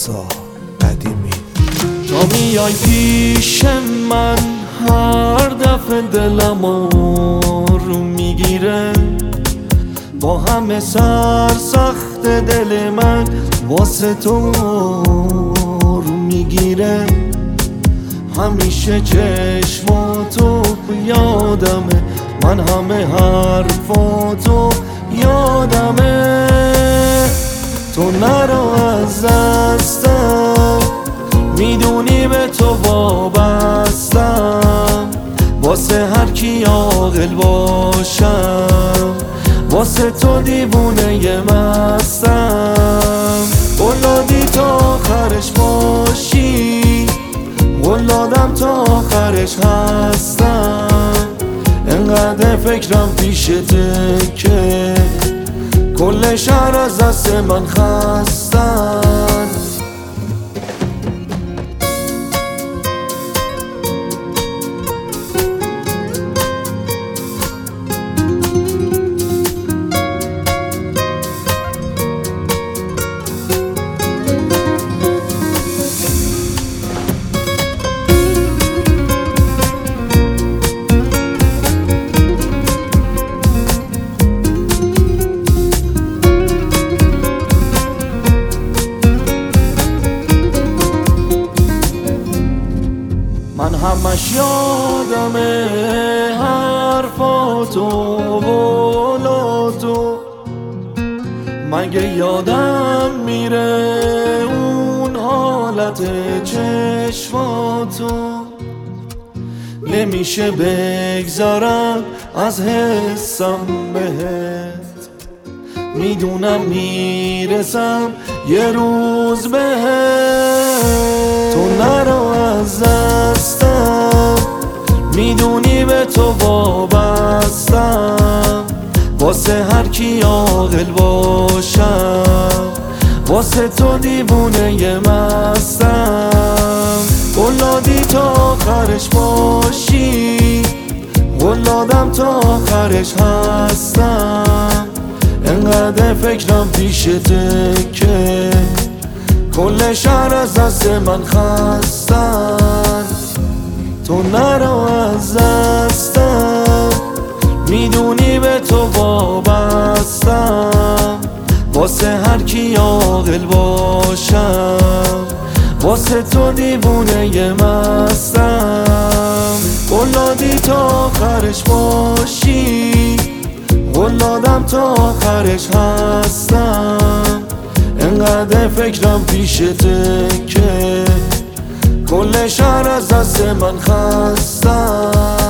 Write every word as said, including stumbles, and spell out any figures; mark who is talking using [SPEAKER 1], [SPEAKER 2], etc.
[SPEAKER 1] روزا قدیمی.
[SPEAKER 2] تا میای پیش من هر دفعه دلم رو میگیره، با همه سرسخت دل من واسه تو رو میگیره. همیشه چشماتو یادمه، من همه حرفاتو یادمه. تو نرو از دستم، میدونی به تو وابستم. واسه هر کی عاقل باشم، واسه تو دیوونه مستم. قولادی تا آخرش باشی، قولادم تا آخرش هستم. انقدر فکرم پیشته که کل شهر از دست من خستن. من همش یادمه حرفاتو قولاتو، مگه یادم میره اون حالت چشماتو. نمیشه بگذارم از حسم بهت، میدونم میرسم یه روز بهت. تو نرو از دستم، میدونی به تو وابستم. واسه هر کی عاقل باشم، واسه تو دیوونه مستم. قولادی تا آخرش باشی، قولادم تا آخرش هستم. انقدر فکرم پیشته که کل شهر از دست من خستن. تو نرو از دستم، میدونی به تو وابستم. واسه هر کی عاقل باشم، واسه تو دیوونه مستم. قولادی تا آخرش باشی، قولادم تا آخرش هستم. انقدر فکرم پیشته که کل شهر از دست من خستن.